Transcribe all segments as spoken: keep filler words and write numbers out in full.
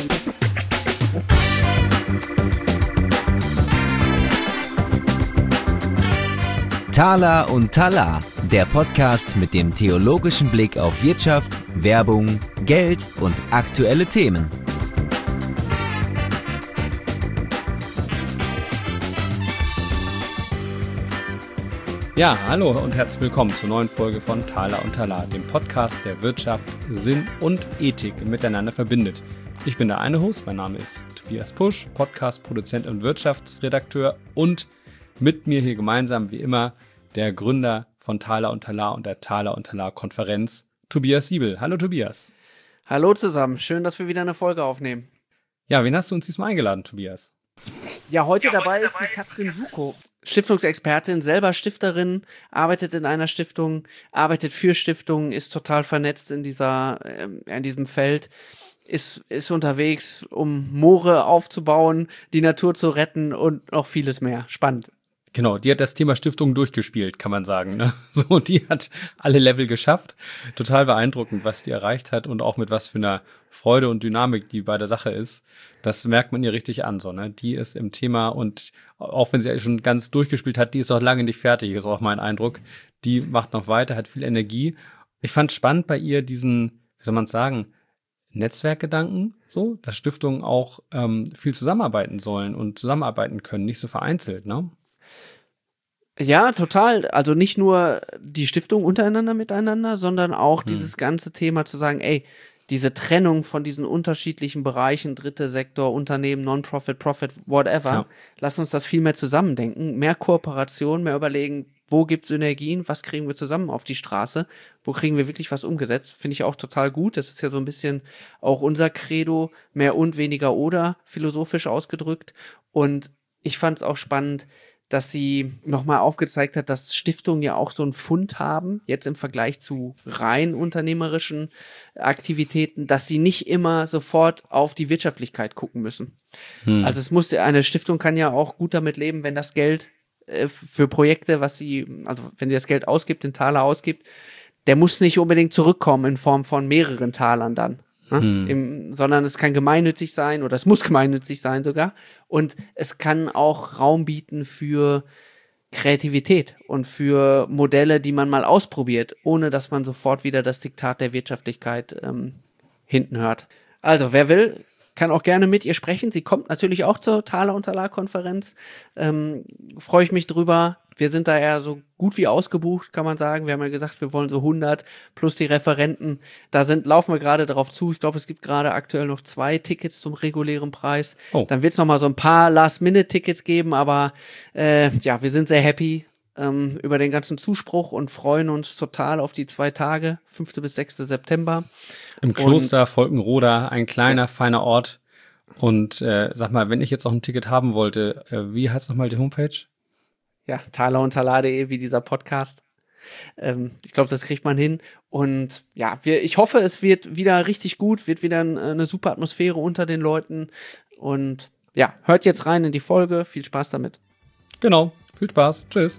Thala und Thala, der Podcast mit dem theologischen Blick auf Wirtschaft, Werbung, Geld und aktuelle Themen. Ja, hallo und herzlich willkommen zur neuen Folge von Thala und Thala, dem Podcast, der Wirtschaft, Sinn und Ethik miteinander verbindet. Ich bin der eine Host, mein Name ist Tobias Pusch, Podcast-Produzent und Wirtschaftsredakteur und mit mir hier gemeinsam wie immer der Gründer von Thala und Thala und der Thala und Thala Konferenz, Tobias Siebel. Hallo Tobias. Hallo zusammen, schön, dass wir wieder eine Folge aufnehmen. Ja, wen hast du uns diesmal eingeladen, Tobias? Ja, heute ja, dabei heute ist die Katrin Suko, Stiftungsexpertin, selber Stifterin, arbeitet in einer Stiftung, arbeitet für Stiftungen, ist total vernetzt in dieser, äh, in diesem Feld, ist, ist unterwegs, um Moore aufzubauen, die Natur zu retten und noch vieles mehr. Spannend. Genau, die hat das Thema Stiftung durchgespielt, kann man sagen. Ne? So, die hat alle Level geschafft. Total beeindruckend, was die erreicht hat und auch mit was für einer Freude und Dynamik die bei der Sache ist. Das merkt man ihr richtig an. So, ne? Die ist im Thema und auch wenn sie schon ganz durchgespielt hat, die ist auch lange nicht fertig, ist auch mein Eindruck. Die macht noch weiter, hat viel Energie. Ich fand spannend bei ihr diesen, wie soll man es sagen, Netzwerkgedanken, so, dass Stiftungen auch ähm, viel zusammenarbeiten sollen und zusammenarbeiten können, nicht so vereinzelt, ne? Ja, total. Also nicht nur die Stiftung untereinander miteinander, sondern auch hm. dieses ganze Thema zu sagen, ey, diese Trennung von diesen unterschiedlichen Bereichen, dritte Sektor, Unternehmen, Non-Profit, Profit, whatever, ja. Lass uns das viel mehr zusammendenken, mehr Kooperation, mehr überlegen, wo gibt's Synergien, was kriegen wir zusammen auf die Straße, wo kriegen wir wirklich was umgesetzt, finde ich auch total gut. Das ist ja so ein bisschen auch unser Credo, mehr und weniger oder, philosophisch ausgedrückt. Und ich fand es auch spannend, dass sie nochmal aufgezeigt hat, dass Stiftungen ja auch so einen Fund haben, jetzt im Vergleich zu rein unternehmerischen Aktivitäten, dass sie nicht immer sofort auf die Wirtschaftlichkeit gucken müssen. Hm. Also es muss, eine Stiftung kann ja auch gut damit leben, wenn das Geld äh, für Projekte, was sie, also wenn sie das Geld ausgibt, den Taler ausgibt, der muss nicht unbedingt zurückkommen in Form von mehreren Talern dann. Ne? Hm. Im, sondern es kann gemeinnützig sein oder es muss gemeinnützig sein sogar und es kann auch Raum bieten für Kreativität und für Modelle, die man mal ausprobiert, ohne dass man sofort wieder das Diktat der Wirtschaftlichkeit ähm, hinten hört. Also wer will, kann auch gerne mit ihr sprechen. Sie kommt natürlich auch zur Thala und Thala Konferenz. Ähm, freue ich mich drüber. Wir sind da ja so gut wie ausgebucht, kann man sagen. Wir haben ja gesagt, wir wollen so hundert plus die Referenten. Da sind, laufen wir gerade darauf zu. Ich glaube, es gibt gerade aktuell noch zwei Tickets zum regulären Preis. Oh. Dann wird es noch mal so ein paar Last-Minute-Tickets geben. Aber äh, ja, wir sind sehr happy ähm, über den ganzen Zuspruch und freuen uns total auf die zwei Tage, fünften bis sechsten September. Im Kloster und, Volkenroda, ein kleiner, ja. feiner Ort. Und äh, sag mal, wenn ich jetzt noch ein Ticket haben wollte, äh, wie heißt nochmal die Homepage? Ja, thala und thala punkt de, wie dieser Podcast. Ähm, ich glaube, das kriegt man hin. Und ja, wir, ich hoffe, es wird wieder richtig gut, wird wieder ein, eine super Atmosphäre unter den Leuten. Und ja, hört jetzt rein in die Folge. Viel Spaß damit. Genau, viel Spaß. Tschüss.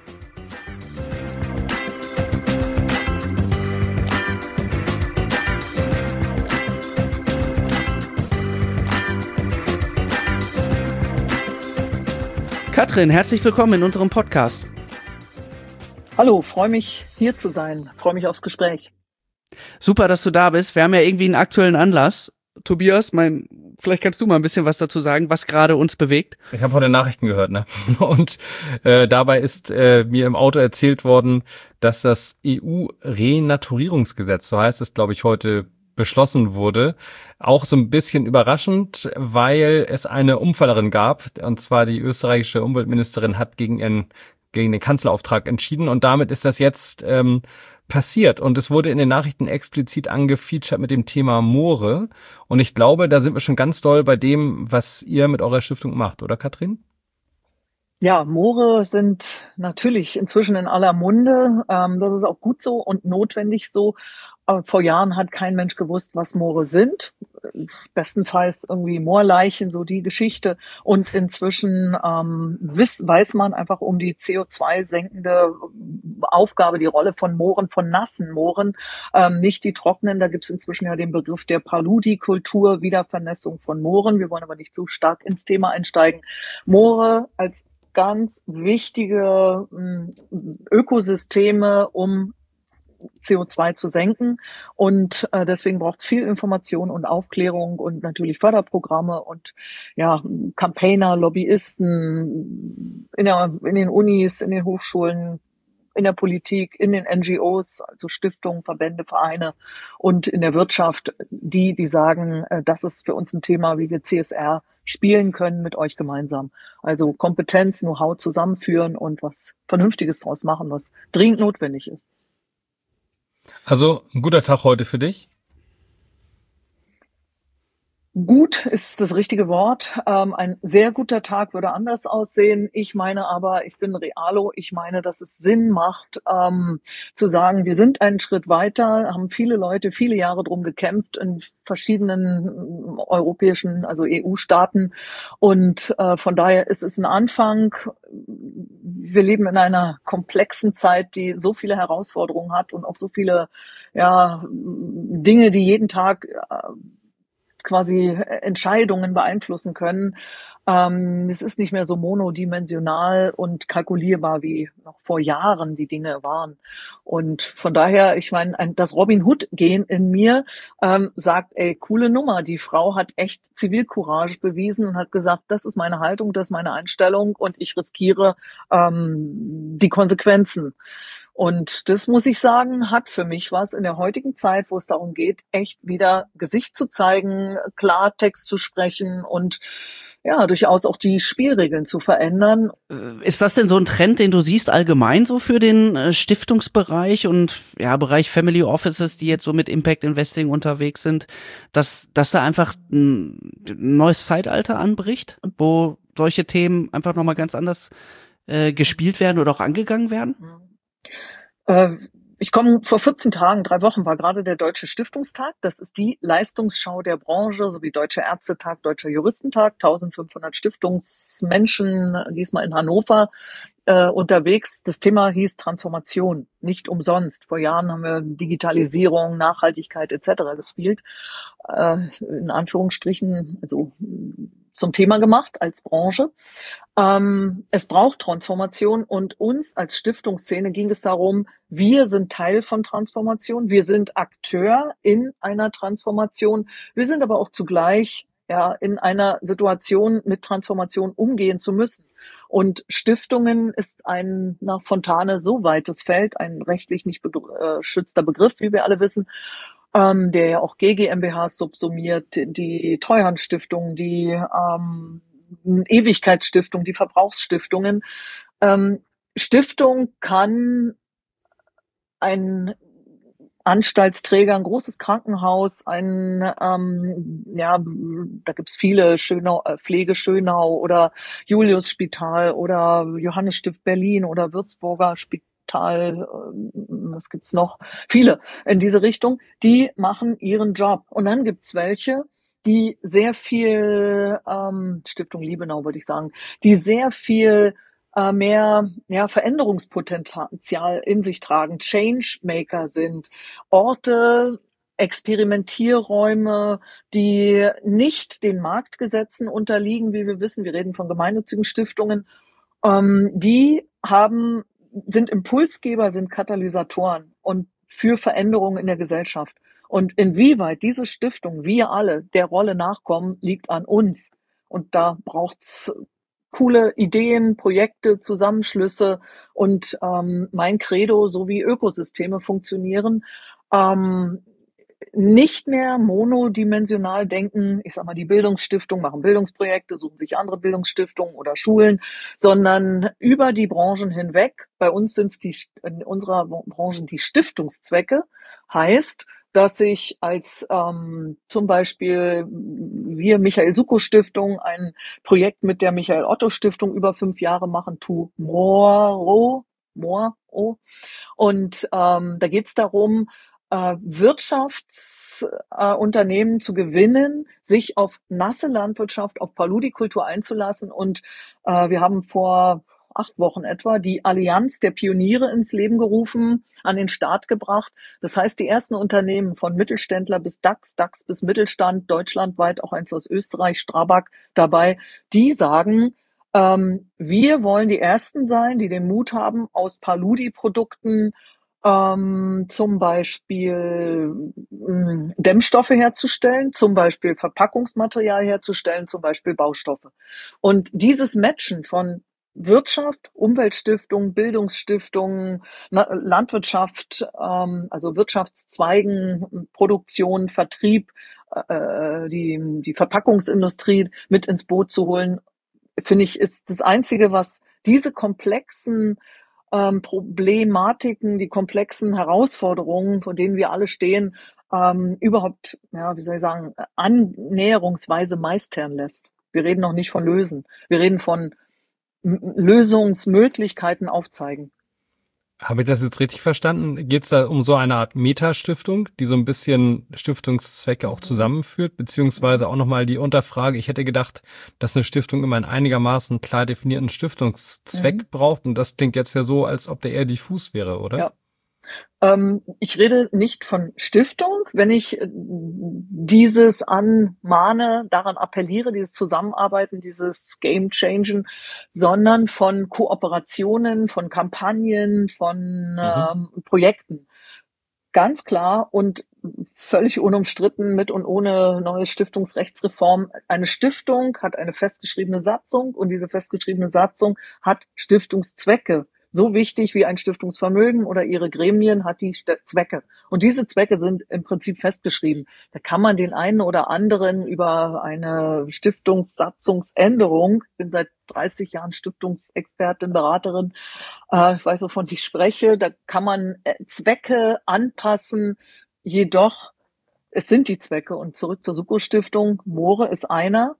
Katrin, herzlich willkommen in unserem Podcast. Hallo, freue mich hier zu sein, freue mich aufs Gespräch. Super, dass du da bist. Wir haben ja irgendwie einen aktuellen Anlass. Tobias, mein, vielleicht kannst du mal ein bisschen was dazu sagen, was gerade uns bewegt. Ich habe heute Nachrichten gehört, ne? Und äh, dabei ist äh, mir im Auto erzählt worden, dass das E U-Renaturierungsgesetz, so heißt es, glaube ich, heute beschlossen wurde. Auch so ein bisschen überraschend, weil es eine Umfallerin gab, und zwar die österreichische Umweltministerin hat gegen ihren gegen den Kanzlerauftrag entschieden und damit ist das jetzt ähm, passiert und es wurde in den Nachrichten explizit angefeatured mit dem Thema Moore und ich glaube, da sind wir schon ganz doll bei dem, was ihr mit eurer Stiftung macht, oder Katrin? Ja, Moore sind natürlich inzwischen in aller Munde. Ähm, das ist auch gut so und notwendig so. Aber vor Jahren hat kein Mensch gewusst, was Moore sind. Bestenfalls irgendwie Moorleichen, so die Geschichte. Und inzwischen ähm, wiss, weiß man einfach um die C O zwei senkende Aufgabe, die Rolle von Mooren, von nassen Mooren, ähm, nicht die trockenen. Da gibt es inzwischen ja den Begriff der Paludikultur, Wiedervernässung von Mooren. Wir wollen aber nicht so stark ins Thema einsteigen. Moore als ganz wichtige ähm, Ökosysteme, um C O zwei zu senken. Und äh, deswegen braucht es viel Information und Aufklärung und natürlich Förderprogramme und ja, Campaigner, Lobbyisten in, der, in den Unis, in den Hochschulen, in der Politik, in den N G Os, also Stiftungen, Verbände, Vereine und in der Wirtschaft, die, die sagen, äh, das ist für uns ein Thema, wie wir C S R spielen können mit euch gemeinsam. Also Kompetenz, Know-how zusammenführen und was Vernünftiges draus machen, was dringend notwendig ist. Also ein guter Tag heute für dich? Gut ist das richtige Wort. Ähm, ein sehr guter Tag würde anders aussehen. Ich meine aber, ich bin Realo. Ich meine, dass es Sinn macht, ähm, zu sagen, wir sind einen Schritt weiter, haben viele Leute viele Jahre drum gekämpft in verschiedenen europäischen, also E U-Staaten. Und äh, von daher ist es ein Anfang. Wir leben in einer komplexen Zeit, die so viele Herausforderungen hat und auch so viele ja, Dinge, die jeden Tag äh, quasi Entscheidungen beeinflussen können. Ähm, es ist nicht mehr so monodimensional und kalkulierbar, wie noch vor Jahren die Dinge waren. Und von daher, ich meine, ein, das Robin Hood-Gen in mir ähm, sagt, ey, coole Nummer. Die Frau hat echt Zivilcourage bewiesen und hat gesagt, das ist meine Haltung, das ist meine Einstellung und ich riskiere ähm, die Konsequenzen. Und das, muss ich sagen, hat für mich was in der heutigen Zeit, wo es darum geht, echt wieder Gesicht zu zeigen, Klartext zu sprechen und ja, durchaus auch die Spielregeln zu verändern. Ist das denn so ein Trend, den du siehst allgemein so für den äh, Stiftungsbereich und ja, Bereich Family Offices, die jetzt so mit Impact Investing unterwegs sind, dass, dass da einfach ein neues Zeitalter anbricht, wo solche Themen einfach nochmal ganz anders äh, gespielt werden oder auch angegangen werden? Äh, Ich komme vor vierzehn Tagen, drei Wochen war gerade der Deutsche Stiftungstag. Das ist die Leistungsschau der Branche, sowie Deutscher Ärztetag, Deutscher Juristentag. eintausendfünfhundert Stiftungsmenschen, diesmal in Hannover, äh, unterwegs. Das Thema hieß Transformation, nicht umsonst. Vor Jahren haben wir Digitalisierung, Nachhaltigkeit et cetera gespielt. Äh, in Anführungsstrichen, also zum Thema gemacht als Branche. Ähm, es braucht Transformation und uns als Stiftungsszene ging es darum, wir sind Teil von Transformation, wir sind Akteur in einer Transformation, wir sind aber auch zugleich ja in einer Situation, mit Transformation umgehen zu müssen. Und Stiftungen ist ein nach Fontane so weites Feld, ein rechtlich nicht geschützter Begriff, wie wir alle wissen, ähm, der ja auch G GmbHs subsumiert, die Treuhandstiftung, die ähm, Ewigkeitsstiftung, die Verbrauchsstiftungen. Ähm, Stiftung kann ein Anstaltsträger, ein großes Krankenhaus, ein, ähm, ja, da gibt's viele, Schönau, äh, Pflege Schönau oder Julius-Spital oder Johannesstift Berlin oder Würzburger Spital. Was gibt's noch? Viele in diese Richtung, die machen ihren Job. Und dann gibt's welche, die sehr viel, ähm, Stiftung Liebenau würde ich sagen, die sehr viel äh, mehr ja, Veränderungspotenzial in sich tragen, Changemaker sind, Orte, Experimentierräume, die nicht den Marktgesetzen unterliegen, wie wir wissen. Wir reden von gemeinnützigen Stiftungen. Ähm, die haben sind Impulsgeber, sind Katalysatoren und für Veränderungen in der Gesellschaft. Und inwieweit diese Stiftung, wir alle, der Rolle nachkommen, liegt an uns. Und da braucht's coole Ideen, Projekte, Zusammenschlüsse und ähm, mein Credo, so wie Ökosysteme funktionieren, ähm, nicht mehr monodimensional denken, ich sag mal, die Bildungsstiftungen machen Bildungsprojekte, suchen sich andere Bildungsstiftungen oder Schulen, sondern über die Branchen hinweg. Bei uns sind es die, in unserer Branche die Stiftungszwecke, heißt, dass ich als ähm, zum Beispiel wir Michael-Suckow-Stiftung ein Projekt mit der Michael-Otto-Stiftung über fünf Jahre machen, tu Moro, Moro. Und ähm, da geht es darum, äh, Wirtschaftsunternehmen äh, zu gewinnen, sich auf nasse Landwirtschaft, auf Paludikultur einzulassen. Und äh, wir haben vor acht Wochen etwa die Allianz der Pioniere ins Leben gerufen, an den Start gebracht. Das heißt, die ersten Unternehmen von Mittelständler bis DAX, DAX bis Mittelstand, deutschlandweit, auch eins aus Österreich, Strabag dabei, die sagen, ähm, wir wollen die Ersten sein, die den Mut haben, aus Paludi-Produkten ähm, zum Beispiel mh, Dämmstoffe herzustellen, zum Beispiel Verpackungsmaterial herzustellen, zum Beispiel Baustoffe. Und dieses Matchen von Wirtschaft, Umweltstiftung, Bildungsstiftung, Landwirtschaft, ähm, also Wirtschaftszweigen, Produktion, Vertrieb, äh, die, die Verpackungsindustrie mit ins Boot zu holen, finde ich, ist das Einzige, was diese komplexen ähm, Problematiken, die komplexen Herausforderungen, vor denen wir alle stehen, ähm, überhaupt, ja, wie soll ich sagen, annäherungsweise meistern lässt. Wir reden noch nicht von lösen. Wir reden von Lösungsmöglichkeiten aufzeigen. Habe ich das jetzt richtig verstanden? Geht es da um so eine Art Metastiftung, die so ein bisschen Stiftungszwecke auch zusammenführt, beziehungsweise auch nochmal die Unterfrage, ich hätte gedacht, dass eine Stiftung immer einen einigermaßen klar definierten Stiftungszweck mhm. braucht, und das klingt jetzt ja so, als ob der eher diffus wäre, oder? Ja. Ähm, ich rede nicht von Stiftung, wenn ich dieses anmahne, daran appelliere, dieses Zusammenarbeiten, dieses Game-Changen, sondern von Kooperationen, von Kampagnen, von mhm. ähm, Projekten. Ganz klar und völlig unumstritten, mit und ohne neue Stiftungsrechtsreform. Eine Stiftung hat eine festgeschriebene Satzung und diese festgeschriebene Satzung hat Stiftungszwecke. So wichtig wie ein Stiftungsvermögen oder ihre Gremien hat die Zwecke. Und diese Zwecke sind im Prinzip festgeschrieben. Da kann man den einen oder anderen über eine Stiftungssatzungsänderung, ich bin seit dreißig Jahren Stiftungsexpertin, Beraterin, äh, ich weiß, wovon ich spreche, da kann man Zwecke anpassen, jedoch es sind die Zwecke. Und zurück zur Suko-Stiftung, Moore ist einer.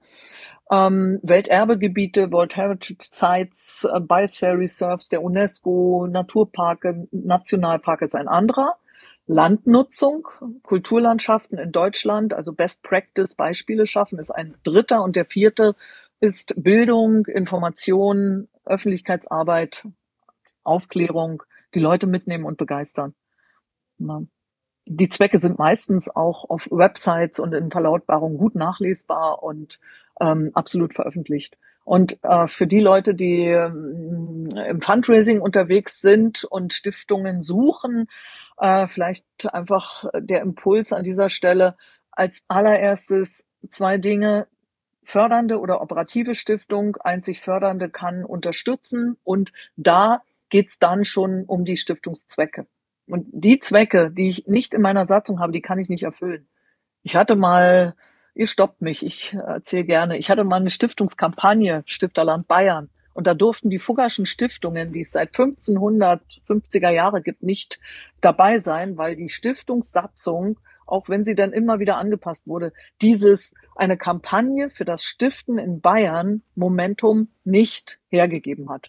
Ähm, Welterbegebiete, World Heritage Sites, äh, Biosphere Reserves der UNESCO, Naturparke, Nationalparke ist ein anderer. Landnutzung, Kulturlandschaften in Deutschland, also Best Practice Beispiele schaffen, ist ein dritter. Und der vierte ist Bildung, Information, Öffentlichkeitsarbeit, Aufklärung, die Leute mitnehmen und begeistern. Ja. Die Zwecke sind meistens auch auf Websites und in Verlautbarungen gut nachlesbar und ähm, absolut veröffentlicht. Und äh, für die Leute, die ähm, im Fundraising unterwegs sind und Stiftungen suchen, äh, vielleicht einfach der Impuls an dieser Stelle, als allererstes zwei Dinge: fördernde oder operative Stiftung, einzig fördernde kann unterstützen, und da geht's dann schon um die Stiftungszwecke. Und die Zwecke, die ich nicht in meiner Satzung habe, die kann ich nicht erfüllen. Ich hatte mal, ihr stoppt mich, ich erzähle gerne, ich hatte mal eine Stiftungskampagne, Stifterland Bayern. Und da durften die Fuggerschen Stiftungen, die es seit fünfzehnhundertfünfziger Jahre gibt, nicht dabei sein, weil die Stiftungssatzung, auch wenn sie dann immer wieder angepasst wurde, dieses, eine Kampagne für das Stiften in Bayern, Momentum, nicht hergegeben hat.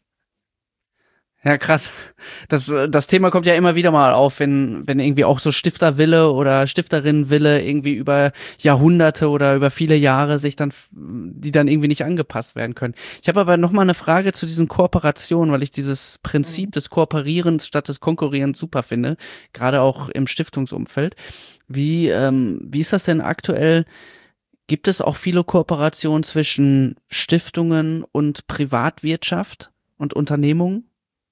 Ja, krass. Das, das Thema kommt ja immer wieder mal auf, wenn, wenn irgendwie auch so Stifterwille oder Stifterinnenwille irgendwie über Jahrhunderte oder über viele Jahre sich dann, die dann irgendwie nicht angepasst werden können. Ich habe aber noch mal eine Frage zu diesen Kooperationen, weil ich dieses Prinzip des Kooperierens statt des Konkurrierens super finde, gerade auch im Stiftungsumfeld. Wie, ähm, wie ist das denn aktuell? Gibt es auch viele Kooperationen zwischen Stiftungen und Privatwirtschaft und Unternehmungen?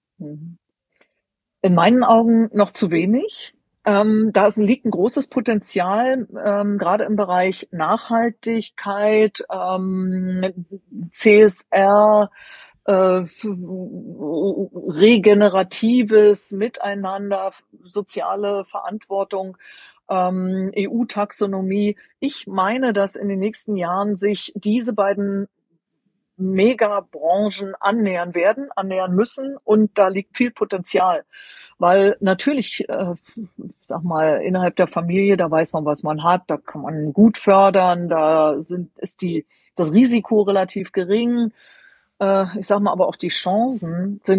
In meinen Augen noch zu wenig. Ähm, da ist, liegt ein großes Potenzial, ähm, gerade im Bereich Nachhaltigkeit, ähm, C S R, äh, regeneratives Miteinander, soziale Verantwortung, ähm, E U-Taxonomie. Ich meine, dass in den nächsten Jahren sich diese beiden Megabranchen annähern werden, annähern müssen, und da liegt viel Potenzial. Weil natürlich, äh, sag mal, innerhalb der Familie, da weiß man, was man hat, da kann man gut fördern, da sind, ist die, das Risiko relativ gering. Äh, ich sag mal, aber auch die Chancen sind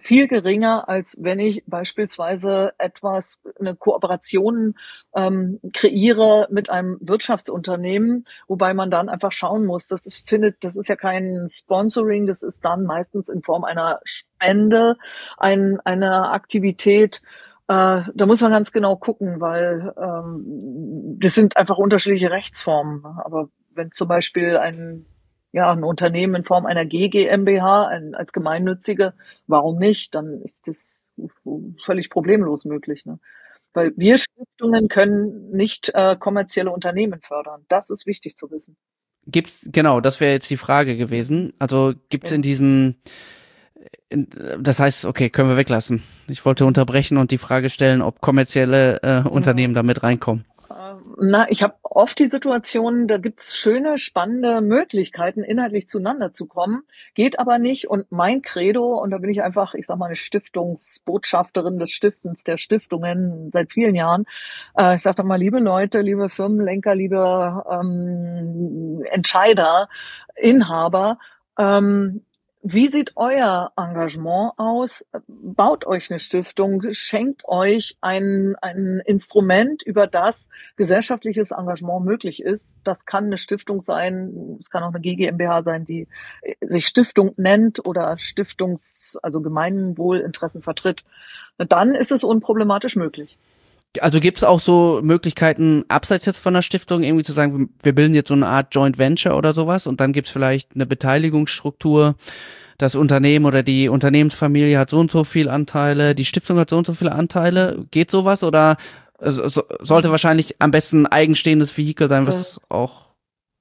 viel geringer, als wenn ich beispielsweise etwas, eine Kooperation ähm, kreiere mit einem Wirtschaftsunternehmen, wobei man dann einfach schauen muss, das ist, findet, das ist ja kein Sponsoring, das ist dann meistens in Form einer Spende, ein, eine Aktivität. Äh, da muss man ganz genau gucken, weil ähm, das sind einfach unterschiedliche Rechtsformen. Aber wenn zum Beispiel ein ja, ein Unternehmen in Form einer G GmbH ein, als gemeinnützige, warum nicht? Dann ist das völlig problemlos möglich, ne? Weil wir Stiftungen können nicht äh, kommerzielle Unternehmen fördern. Das ist wichtig zu wissen. Gibt's, genau, das wäre jetzt die Frage gewesen. Also gibt's Ja. in diesem, in, das heißt, okay, können wir weglassen. Ich wollte unterbrechen und die Frage stellen, ob kommerzielle äh, Unternehmen da mit reinkommen. Na, ich habe oft die Situation, da gibt's schöne, spannende Möglichkeiten, inhaltlich zueinander zu kommen, geht aber nicht. Und mein Credo, und da bin ich einfach, ich sag mal, eine Stiftungsbotschafterin des Stiftens der Stiftungen seit vielen Jahren. Äh, ich sage doch mal, liebe Leute, liebe Firmenlenker, liebe ähm, Entscheider, Inhaber, ähm, wie sieht euer Engagement aus? Baut euch eine Stiftung, schenkt euch ein, ein Instrument, über das gesellschaftliches Engagement möglich ist. Das kann eine Stiftung sein, es kann auch eine G GmbH sein, die sich Stiftung nennt oder Stiftungs-, also Gemeinwohlinteressen vertritt. Dann ist es unproblematisch möglich. Also gibt's auch so Möglichkeiten, abseits jetzt von der Stiftung irgendwie zu sagen, wir bilden jetzt so eine Art Joint Venture oder sowas und dann gibt's vielleicht eine Beteiligungsstruktur, das Unternehmen oder die Unternehmensfamilie hat so und so viel Anteile, die Stiftung hat so und so viele Anteile. Geht sowas oder so, sollte wahrscheinlich am besten ein eigenstehendes Vehikel sein, was auch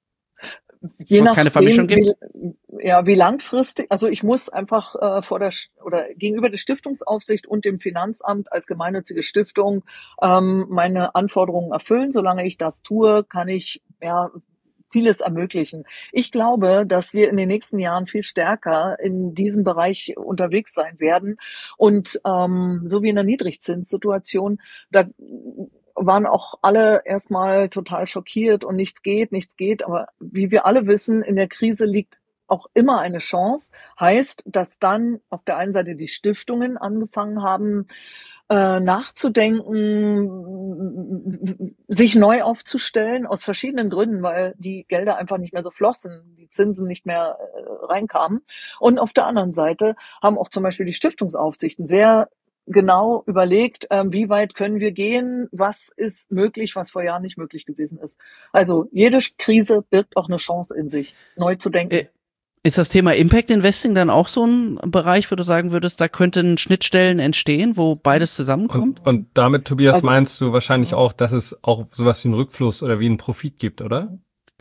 Je was nachdem, keine Vermischung gibt? Wie, ja, wie langfristig, also ich muss einfach äh, vor der oder gegenüber der Stiftungsaufsicht und dem Finanzamt als gemeinnützige Stiftung ähm, meine Anforderungen erfüllen. Solange ich das tue, kann ich ja vieles ermöglichen. Ich glaube, dass wir in den nächsten Jahren viel stärker in diesem Bereich unterwegs sein werden und ähm, so wie in der Niedrigzinssituation, da waren auch alle erstmal total schockiert und nichts geht, nichts geht. Aber wie wir alle wissen, in der Krise liegt auch immer eine Chance. Heißt, dass dann auf der einen Seite die Stiftungen angefangen haben, äh, nachzudenken, sich neu aufzustellen, aus verschiedenen Gründen, weil die Gelder einfach nicht mehr so flossen, die Zinsen nicht mehr äh, reinkamen. Und auf der anderen Seite haben auch zum Beispiel die Stiftungsaufsichten sehr genau überlegt, ähm, wie weit können wir gehen, was ist möglich, was vor Jahren nicht möglich gewesen ist. Also jede Krise birgt auch eine Chance in sich, neu zu denken. Äh, ist das Thema Impact Investing dann auch so ein Bereich, wo du sagen würdest, da könnten Schnittstellen entstehen, wo beides zusammenkommt? Und, und damit, Tobias, Also, meinst du wahrscheinlich auch, dass es auch sowas wie einen Rückfluss oder wie einen Profit gibt, oder?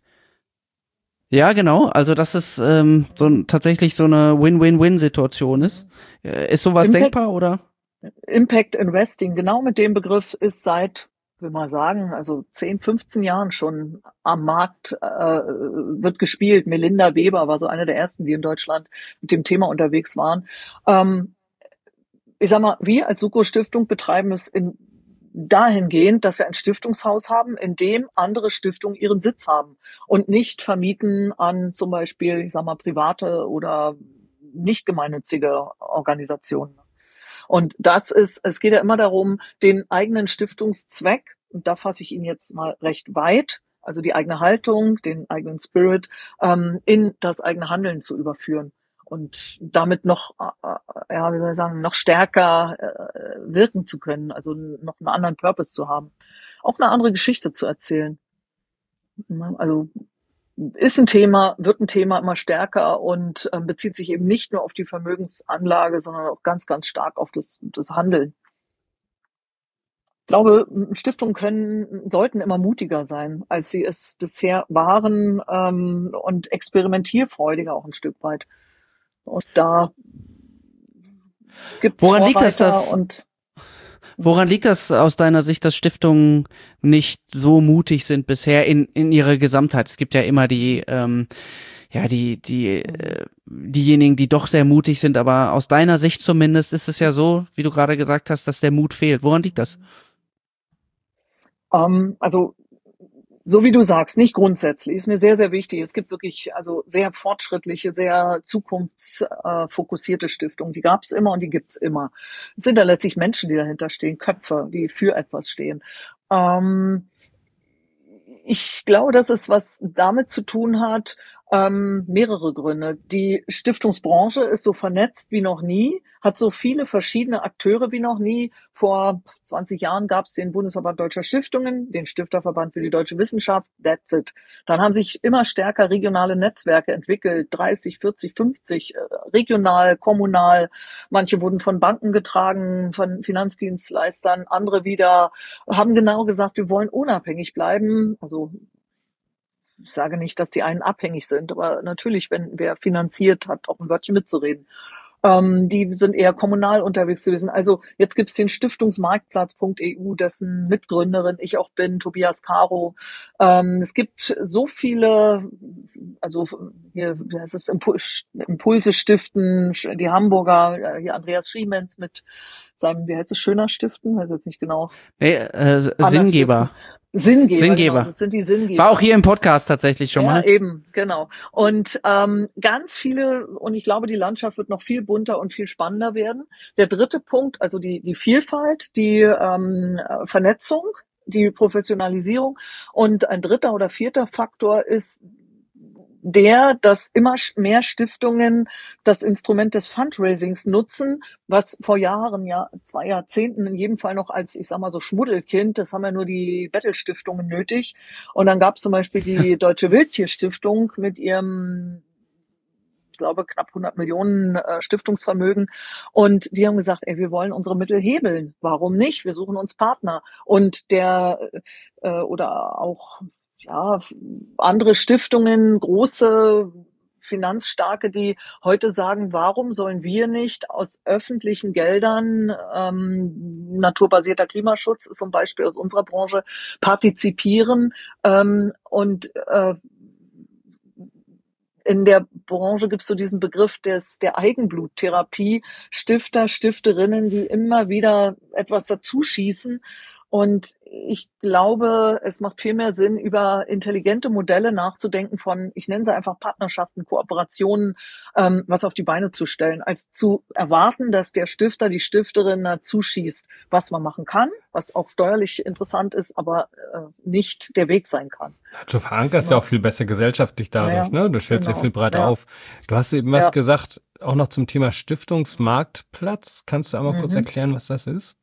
Ja, genau. Also dass es ähm, so ein, tatsächlich so eine Win-Win-Win-Situation ist. Äh, ist sowas Impact- denkbar oder? Impact Investing, genau mit dem Begriff ist seit, will mal sagen, also zehn, fünfzehn Jahren schon am Markt, äh, wird gespielt. Melinda Weber war so eine der ersten, die in Deutschland mit dem Thema unterwegs waren. Ähm, ich sag mal, wir als Suko Stiftung betreiben es in dahingehend, dass wir ein Stiftungshaus haben, in dem andere Stiftungen ihren Sitz haben und nicht vermieten an zum Beispiel, ich sag mal, private oder nicht gemeinnützige Organisationen. Und das ist, es geht ja immer darum, den eigenen Stiftungszweck, und da fasse ich ihn jetzt mal recht weit, also die eigene Haltung, den eigenen Spirit, ähm, in das eigene Handeln zu überführen und damit noch, äh, ja, wie soll ich sagen, noch stärker äh, wirken zu können, also noch einen anderen Purpose zu haben, auch eine andere Geschichte zu erzählen. Also ist ein Thema, wird ein Thema immer stärker und äh, bezieht sich eben nicht nur auf die Vermögensanlage, sondern auch ganz, ganz stark auf das, das Handeln. Ich glaube, Stiftungen können, sollten immer mutiger sein, als sie es bisher waren, ähm, und experimentierfreudiger auch ein Stück weit. Und da gibt's Woran liegt das, Vorreiter dass- und Woran liegt das aus deiner Sicht, dass Stiftungen nicht so mutig sind bisher in in ihrer Gesamtheit? Es gibt ja immer die ähm, ja die die äh, diejenigen, die doch sehr mutig sind, aber aus deiner Sicht zumindest ist es ja so, wie du gerade gesagt hast, dass der Mut fehlt. Woran liegt das? Ähm, also So wie du sagst, nicht grundsätzlich. Ist mir sehr, sehr wichtig. Es gibt wirklich also sehr fortschrittliche, sehr zukunftsfokussierte Stiftungen. Die gab es immer und die gibt's immer. Es sind da letztlich Menschen, die dahinter stehen, Köpfe, die für etwas stehen. Ähm, ich glaube, dass es was damit zu tun hat, ähm, mehrere Gründe. Die Stiftungsbranche ist so vernetzt wie noch nie, hat so viele verschiedene Akteure wie noch nie. Vor zwanzig Jahren gab es den Bundesverband Deutscher Stiftungen, den Stifterverband für die deutsche Wissenschaft, that's it. Dann haben sich immer stärker regionale Netzwerke entwickelt, dreißig, vierzig, fünfzig, äh, regional, kommunal. Manche wurden von Banken getragen, von Finanzdienstleistern, andere wieder haben genau gesagt, wir wollen unabhängig bleiben. Also ich sage nicht, dass die einen abhängig sind, aber natürlich, wenn wer finanziert, hat auch ein Wörtchen mitzureden. Ähm, die sind eher kommunal unterwegs gewesen. Also jetzt gibt's den Stiftungsmarktplatz Punkt E U, dessen Mitgründerin ich auch bin, Tobias Caro. Ähm, es gibt so viele, also hier, wie heißt es, Impuls, Impulse stiften, die Hamburger, hier Andreas Schiemens mit seinem, wie heißt es, Schöner Stiften, weiß jetzt nicht genau. Nee, äh, Sinngeber. Sinngeber, Sinngeber. Genau, das sind die Sinngeber. War auch hier im Podcast tatsächlich schon ja, mal. Ja, eben, genau. Und ähm, ganz viele, und ich glaube, die Landschaft wird noch viel bunter und viel spannender werden. Der dritte Punkt, also die die Vielfalt, die ähm, Vernetzung, die Professionalisierung. Und ein dritter oder vierter Faktor ist der, dass immer mehr Stiftungen das Instrument des Fundraisings nutzen, was vor Jahren, ja, zwei Jahrzehnten in jedem Fall noch als, ich sag mal so Schmuddelkind, das haben ja nur die Bettelstiftungen nötig. Und dann gab es zum Beispiel die Deutsche Wildtierstiftung mit ihrem, ich glaube, knapp hundert Millionen äh, Stiftungsvermögen. Und die haben gesagt, ey, wir wollen unsere Mittel hebeln. Warum nicht? Wir suchen uns Partner. Und der, äh, oder auch, ja, andere Stiftungen, große, finanzstarke, die heute sagen, warum sollen wir nicht aus öffentlichen Geldern, ähm, naturbasierter Klimaschutz ist zum Beispiel aus unserer Branche, partizipieren ähm, und äh, in der Branche gibt es so diesen Begriff des, der Eigenbluttherapie, Stifter, Stifterinnen, die immer wieder etwas dazuschießen. Und ich glaube, es macht viel mehr Sinn, über intelligente Modelle nachzudenken von, ich nenne sie einfach Partnerschaften, Kooperationen, ähm, was auf die Beine zu stellen, als zu erwarten, dass der Stifter, die Stifterin dazu schießt, was man machen kann, was auch steuerlich interessant ist, aber äh, nicht der Weg sein kann. Du verankerst genau. ja auch viel besser gesellschaftlich dadurch, ja, ne? Du stellst genau. ja viel breiter ja. auf. Du hast eben was ja. gesagt, auch noch zum Thema Stiftungsmarktplatz. Kannst du einmal mhm. kurz erklären, was das ist?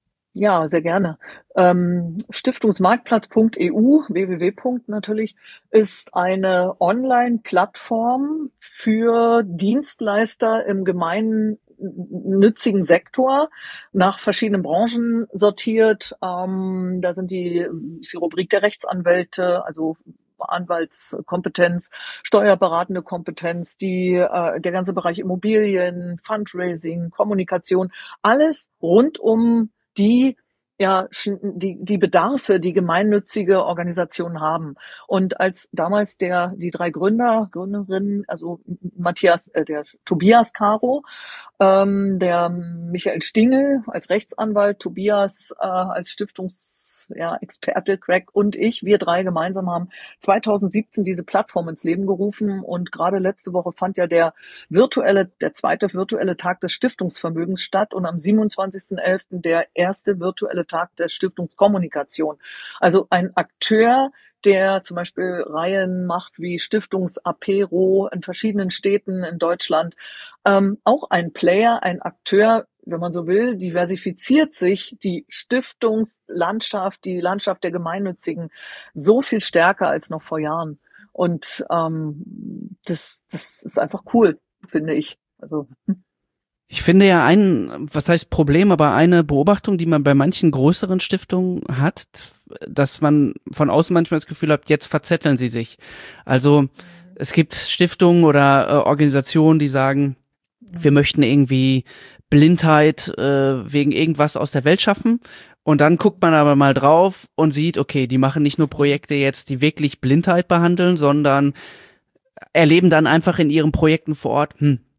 Ja, sehr gerne. Ähm, Stiftungsmarktplatz Punkt E U, www. natürlich, ist eine Online-Plattform für Dienstleister im gemeinnützigen Sektor, nach verschiedenen Branchen sortiert. Ähm, da sind die, die Rubrik der Rechtsanwälte, also Anwaltskompetenz, steuerberatende Kompetenz, die äh, der ganze Bereich Immobilien, Fundraising, Kommunikation, alles rund um die ja die die Bedarfe, die gemeinnützige Organisationen haben. Und als damals der die drei Gründer Gründerinnen, also Matthias, äh, der Tobias Caro, ähm, der Michael Stingel als Rechtsanwalt, Tobias äh, als Stiftungs ja, Experte, Craig und ich, wir drei gemeinsam haben zweitausendsiebzehn diese Plattform ins Leben gerufen. Und gerade letzte Woche fand ja der virtuelle, der zweite virtuelle Tag des Stiftungsvermögens statt und am siebenundzwanzigsten elften der erste virtuelle Tag der Stiftungskommunikation. Also ein Akteur, der zum Beispiel Reihen macht wie Stiftungs-Apero in verschiedenen Städten in Deutschland. Ähm, auch ein Player, ein Akteur, wenn man so will, diversifiziert sich die Stiftungslandschaft, die Landschaft der Gemeinnützigen so viel stärker als noch vor Jahren. Und ähm, das, das ist einfach cool, finde ich. Also hm. Ich finde ja ein, was heißt Problem, aber eine Beobachtung, die man bei manchen größeren Stiftungen hat, dass man von außen manchmal das Gefühl hat, jetzt verzetteln sie sich. Also es gibt Stiftungen oder äh, Organisationen, die sagen, wir möchten irgendwie Blindheit äh, wegen irgendwas aus der Welt schaffen. Und dann guckt man aber mal drauf und sieht, okay, die machen nicht nur Projekte jetzt, die wirklich Blindheit behandeln, sondern erleben dann einfach in ihren Projekten vor Ort, hm,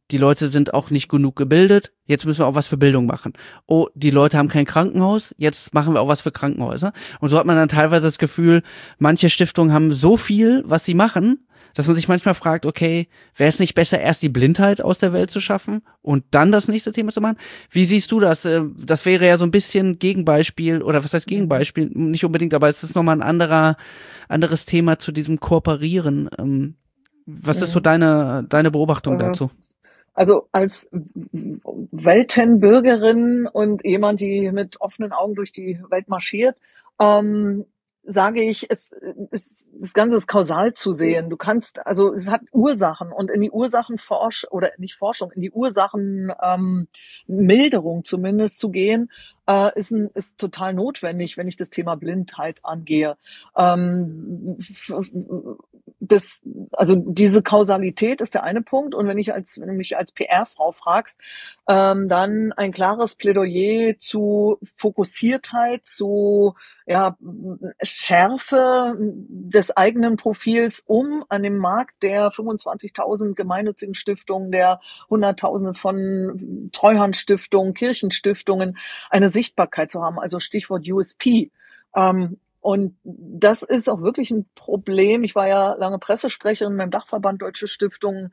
die Leute sind auch nicht genug gebildet, jetzt müssen wir auch was für Bildung machen. Oh, die Leute haben kein Krankenhaus, jetzt machen wir auch was für Krankenhäuser. Und so hat man dann teilweise das Gefühl, manche Stiftungen haben so viel, was sie machen, dass man sich manchmal fragt, okay, wäre es nicht besser, erst die Blindheit aus der Welt zu schaffen und dann das nächste Thema zu machen? Wie siehst du das? Das wäre ja so ein bisschen Gegenbeispiel, oder was heißt Gegenbeispiel? Nicht unbedingt, aber es ist nochmal ein anderer, anderes Thema zu diesem Kooperieren. Was ist so deine, deine Beobachtung dazu? Also als Weltenbürgerin und jemand, die mit offenen Augen durch die Welt marschiert, ähm, sage ich, es ist, das Ganze ist kausal zu sehen. Du kannst, also es hat Ursachen, und in die Ursachenforschung, oder nicht Forschung, in die Ursachenmilderung ähm, zumindest zu gehen, äh, ist, ein, ist total notwendig, wenn ich das Thema Blindheit angehe. Ähm, das, also diese Kausalität ist der eine Punkt, und wenn ich als, wenn du mich als P R-Frau fragst, ähm, dann ein klares Plädoyer zu Fokussiertheit, zu ja, Schärfe des eigenen Profils, um an dem Markt der fünfundzwanzigtausend gemeinnützigen Stiftungen, der Hunderttausende von Treuhandstiftungen, Kirchenstiftungen eine Sichtbarkeit zu haben, also Stichwort U S P. Ähm, Und das ist auch wirklich ein Problem. Ich war ja lange Pressesprecherin beim Dachverband Deutsche Stiftungen,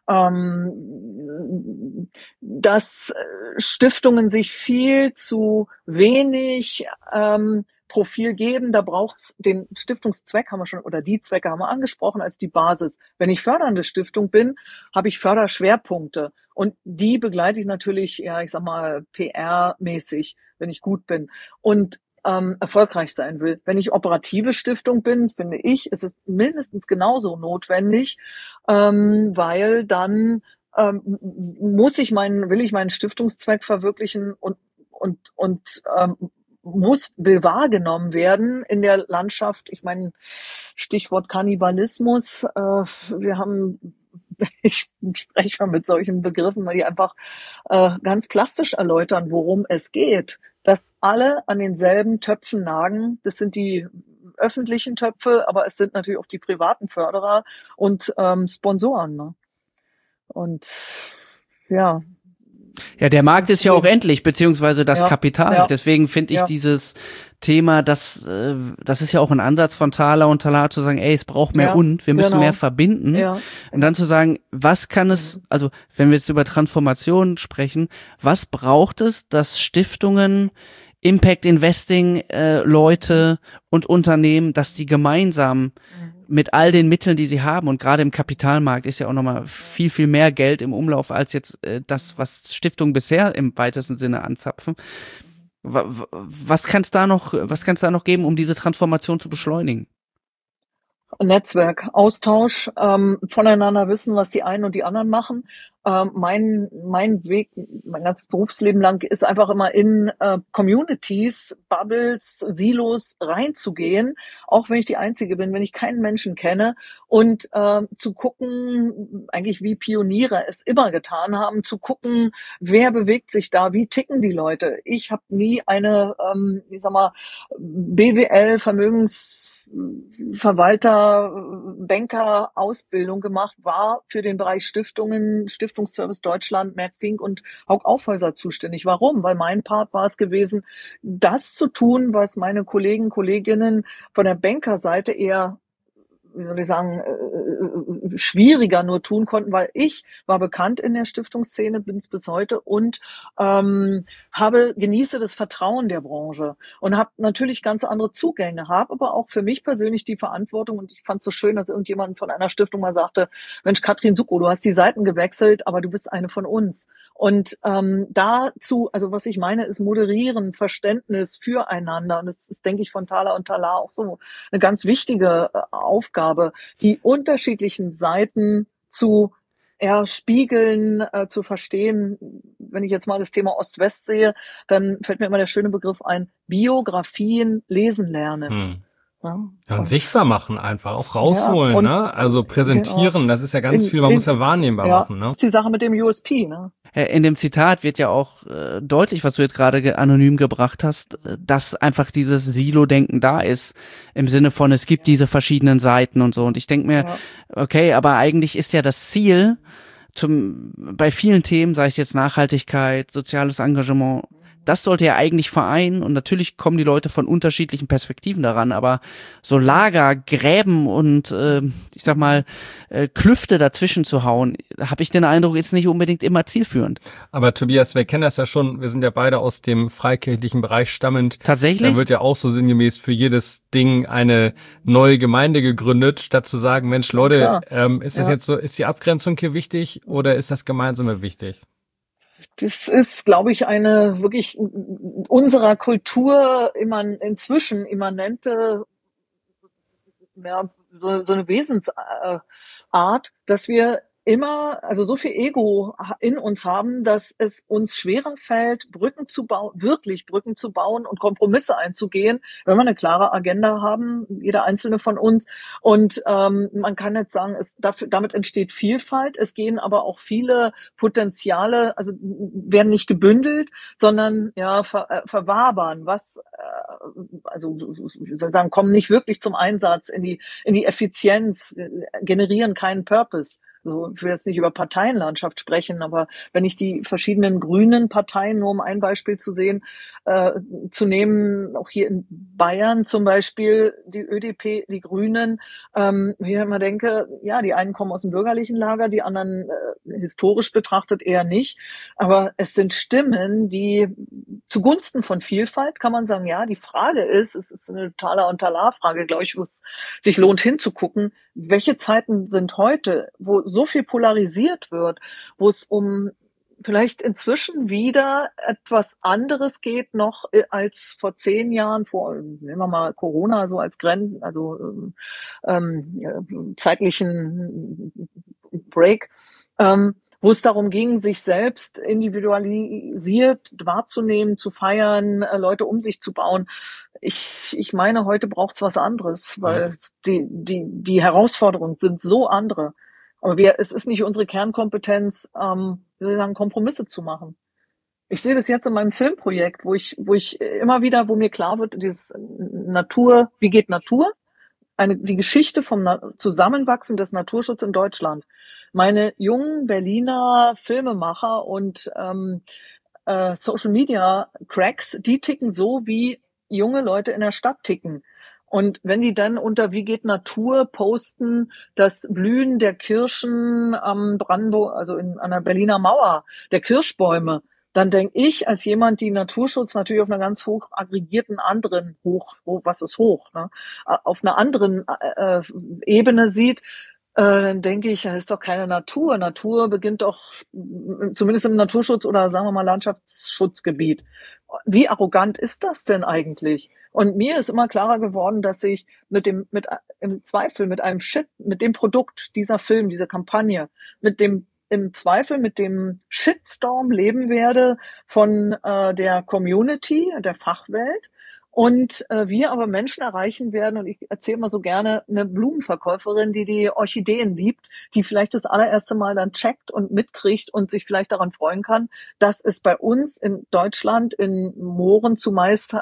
ähm, dass Stiftungen sich viel zu wenig ähm, Profil geben. Da braucht's den Stiftungszweck, haben wir schon, oder die Zwecke haben wir angesprochen, als die Basis. Wenn ich fördernde Stiftung bin, habe ich Förderschwerpunkte. Und die begleite ich natürlich, ja, ich sag mal, P R-mäßig, wenn ich gut bin. Und Ähm, erfolgreich sein will. Wenn ich operative Stiftung bin, finde ich, ist es mindestens genauso notwendig, ähm, weil dann ähm, muss ich meinen, will ich meinen Stiftungszweck verwirklichen und und und ähm, muss will wahrgenommen werden in der Landschaft. Ich meine, Stichwort Kannibalismus. Äh, wir haben Ich spreche mal mit solchen Begriffen, weil die einfach äh, ganz plastisch erläutern, worum es geht. Dass alle an denselben Töpfen nagen. Das sind die öffentlichen Töpfe, aber es sind natürlich auch die privaten Förderer und ähm, Sponsoren. Ne? Und ja. Ja, der Markt ist ja auch endlich, beziehungsweise das ja, Kapital. Ja. Deswegen finde ich ja. dieses Thema, das, äh, das ist ja auch ein Ansatz von Thaler und Talar zu sagen, ey, es braucht mehr ja, und, wir müssen genau. mehr verbinden. Ja. Und dann zu sagen, was kann es, also wenn wir jetzt über Transformation sprechen, was braucht es, dass Stiftungen, Impact Investing äh, Leute und Unternehmen, dass die gemeinsam mit all den Mitteln, die sie haben, und gerade im Kapitalmarkt ist ja auch nochmal viel, viel mehr Geld im Umlauf als jetzt äh, das, was Stiftungen bisher im weitesten Sinne anzapfen. Was kann es da noch, was kann es da noch geben, um diese Transformation zu beschleunigen? Netzwerk, Austausch, ähm, voneinander wissen, was die einen und die anderen machen. Ähm, mein mein Weg, mein ganzes Berufsleben lang ist einfach immer in äh, Communities, Bubbles, Silos reinzugehen, auch wenn ich die Einzige bin, wenn ich keinen Menschen kenne, und äh, zu gucken, eigentlich wie Pioniere es immer getan haben, zu gucken, wer bewegt sich da, wie ticken die Leute. Ich habe nie eine, ähm, ich sag mal, B W L, Vermögens Verwalter, Banker Ausbildung gemacht, war für den Bereich Stiftungen, Stiftungsservice Deutschland, Merck Fink und Haug Aufhäuser zuständig. Warum? Weil mein Part war es gewesen, das zu tun, was meine Kollegen, Kolleginnen von der Bankerseite eher, wie soll ich sagen, äh, schwieriger nur tun konnten, weil ich war bekannt in der Stiftungsszene, bin es bis heute, und ähm, habe genieße das Vertrauen der Branche und habe natürlich ganz andere Zugänge, habe aber auch für mich persönlich die Verantwortung, und ich fand es so schön, dass irgendjemand von einer Stiftung mal sagte, Mensch, Katrin Suckow, du hast die Seiten gewechselt, aber du bist eine von uns. Und ähm, dazu, also was ich meine, ist moderieren, Verständnis füreinander, und das ist, denke ich, von Thaler und Talar auch so eine ganz wichtige äh, Aufgabe, die unterschiedlichen Seiten zu erspiegeln, äh, zu verstehen. Wenn ich jetzt mal das Thema Ost-West sehe, dann fällt mir immer der schöne Begriff ein, Biografien lesen lernen. Hm. Ja, ja, und sichtbar machen einfach, auch rausholen, ja, und, ne? Also präsentieren, das ist ja ganz in, viel, man in, muss ja wahrnehmbar ja, machen, ne? Das ist die Sache mit dem U S P, ne? In dem Zitat wird ja auch äh, deutlich, was du jetzt gerade ge- anonym gebracht hast, dass einfach dieses Silo-Denken da ist, im Sinne von, es gibt diese verschiedenen Seiten und so. Und ich denke mir, ja. okay, aber eigentlich ist ja das Ziel, zum, bei vielen Themen, sei es jetzt Nachhaltigkeit, soziales Engagement, das sollte ja eigentlich vereinen und natürlich kommen die Leute von unterschiedlichen Perspektiven daran, aber so Lager, Gräben und äh, ich sag mal äh, Klüfte dazwischen zu hauen, habe ich den Eindruck, ist nicht unbedingt immer zielführend. Aber Tobias, wir kennen das ja schon, wir sind ja beide aus dem freikirchlichen Bereich stammend. Tatsächlich? Da wird ja auch so sinngemäß für jedes Ding eine neue Gemeinde gegründet, statt zu sagen, Mensch Leute, Ja, ähm, ist das ja. jetzt so, ist die Abgrenzung hier wichtig oder ist das Gemeinsame wichtig? Das ist, glaube ich, eine wirklich unserer Kultur immer inzwischen immanente, ja, so, so eine Wesensart, dass wir immer, also so viel Ego in uns haben, dass es uns schwerer fällt, Brücken zu bauen, wirklich Brücken zu bauen und Kompromisse einzugehen, wenn wir eine klare Agenda haben, jeder einzelne von uns. Und ähm, man kann jetzt sagen, es, dafür, damit entsteht Vielfalt. Es gehen aber auch viele Potenziale, also werden nicht gebündelt, sondern ja ver, äh, verwabern, was äh, also ich soll sagen, kommen nicht wirklich zum Einsatz in die in die Effizienz, generieren keinen Purpose. So, ich will jetzt nicht über Parteienlandschaft sprechen, aber wenn ich die verschiedenen grünen Parteien, nur um ein Beispiel zu sehen, äh, zu nehmen, auch hier in Bayern zum Beispiel, die ÖDP, die Grünen, ähm, wie ich immer denke, ja, die einen kommen aus dem bürgerlichen Lager, die anderen äh, historisch betrachtet eher nicht, aber es sind Stimmen, die zugunsten von Vielfalt, kann man sagen, ja, die Frage ist, es ist eine Thaler- und Talar-Frage, glaube ich, wo es sich lohnt hinzugucken, welche Zeiten sind heute, wo so viel polarisiert wird, wo es um vielleicht inzwischen wieder etwas anderes geht noch als vor zehn Jahren, vor, nehmen wir mal Corona so als Grenzen, also ähm, ja, zeitlichen Break, ähm, wo es darum ging, sich selbst individualisiert wahrzunehmen, zu feiern, äh, Leute um sich zu bauen. Ich, ich meine, heute braucht's was anderes, weil Ja. die, die, die Herausforderungen sind so andere. Aber wir, es ist nicht unsere Kernkompetenz, ähm, wie soll ich sagen, Kompromisse zu machen. Ich sehe das jetzt in meinem Filmprojekt, wo ich, wo ich immer wieder, wo mir klar wird, dieses Natur, wie geht Natur? Eine, die Geschichte vom Na- Zusammenwachsen des Naturschutzes in Deutschland. Meine jungen Berliner Filmemacher und ähm, äh, Social Media Cracks, die ticken so, wie junge Leute in der Stadt ticken. Und wenn die dann unter Wie geht Natur posten, das Blühen der Kirschen am Brandenburg, also in, an der Berliner Mauer, der Kirschbäume, dann denke ich als jemand, die Naturschutz natürlich auf einer ganz hoch aggregierten anderen, hoch, hoch was ist hoch, ne, auf einer anderen äh, Ebene sieht, äh, dann denke ich, das ist doch keine Natur. Natur beginnt doch zumindest im Naturschutz oder sagen wir mal Landschaftsschutzgebiet. Wie arrogant ist das denn eigentlich? Und mir ist immer klarer geworden, dass ich mit dem, mit im Zweifel mit einem Shit, mit dem Produkt dieser Film, dieser Kampagne, mit dem im Zweifel mit dem Shitstorm leben werde von äh, der Community, der Fachwelt. Und äh, wir aber Menschen erreichen werden, und ich erzähle mal so gerne, eine Blumenverkäuferin, die die Orchideen liebt, die vielleicht das allererste Mal dann checkt und mitkriegt und sich vielleicht daran freuen kann, dass es bei uns in Deutschland in Mooren zumeist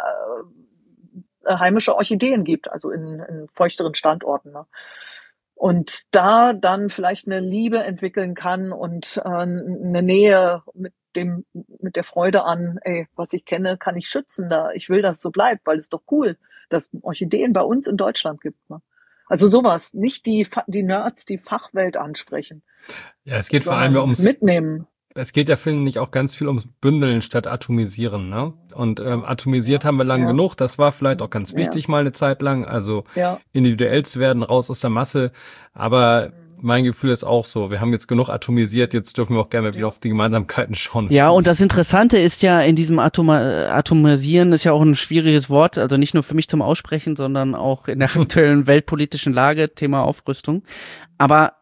äh, heimische Orchideen gibt, also in, in feuchteren Standorten. Ne? Und da dann vielleicht eine Liebe entwickeln kann und äh, eine Nähe mit dem, mit der Freude an, ey, was ich kenne, kann ich schützen da. Ich will, dass es so bleibt, weil es ist doch cool, dass es Orchideen bei uns in Deutschland gibt. Ne? Also sowas, nicht die, die Nerds, die Fachwelt ansprechen. Ja, es geht vor allem ja ums Mitnehmen. Es geht ja, finde ich, auch ganz viel ums Bündeln statt Atomisieren, ne? Und ähm, atomisiert haben wir lang Ja. genug. Das war vielleicht auch ganz Ja. wichtig mal eine Zeit lang, also Ja. individuell zu werden, raus aus der Masse. Aber mein Gefühl ist auch so, wir haben jetzt genug atomisiert, jetzt dürfen wir auch gerne wieder auf die Gemeinsamkeiten schauen. Ja, und das Interessante ist ja in diesem Atoma Atomisieren ist ja auch ein schwieriges Wort, also nicht nur für mich zum Aussprechen, sondern auch in der aktuellen weltpolitischen Lage, Thema Aufrüstung. Aber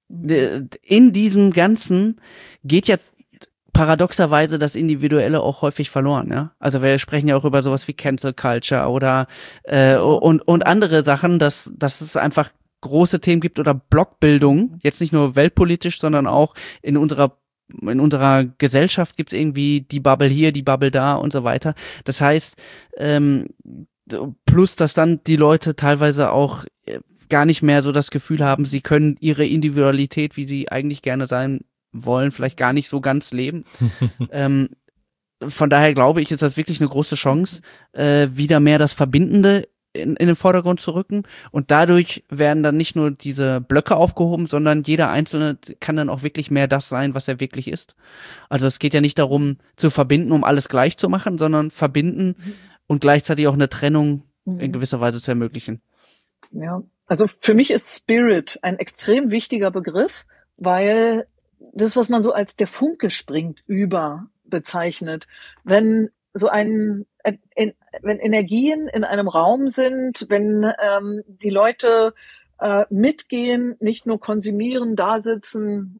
in diesem Ganzen geht ja paradoxerweise das Individuelle auch häufig verloren, ja. Also wir sprechen ja auch über sowas wie Cancel Culture oder äh, und und andere Sachen, dass dass es einfach große Themen gibt oder Blockbildung, jetzt nicht nur weltpolitisch, sondern auch in unserer in unserer Gesellschaft gibt es irgendwie die Bubble hier, die Bubble da und so weiter. Das heißt, ähm, plus dass dann die Leute teilweise auch gar nicht mehr so das Gefühl haben, sie können ihre Individualität, wie sie eigentlich gerne sein wollen, vielleicht gar nicht so ganz leben. ähm, von daher glaube ich, ist das wirklich eine große Chance, äh, wieder mehr das Verbindende in, in den Vordergrund zu rücken. Und dadurch werden dann nicht nur diese Blöcke aufgehoben, sondern jeder Einzelne kann dann auch wirklich mehr das sein, was er wirklich ist. Also es geht ja nicht darum, zu verbinden, um alles gleich zu machen, sondern verbinden und gleichzeitig auch eine Trennung in gewisser Weise zu ermöglichen. Ja, also für mich ist Spirit ein extrem wichtiger Begriff, weil das, was man so als der Funke springt über bezeichnet, wenn so ein, in, wenn Energien in einem Raum sind, wenn ähm, die Leute äh, mitgehen, nicht nur konsumieren, da sitzen,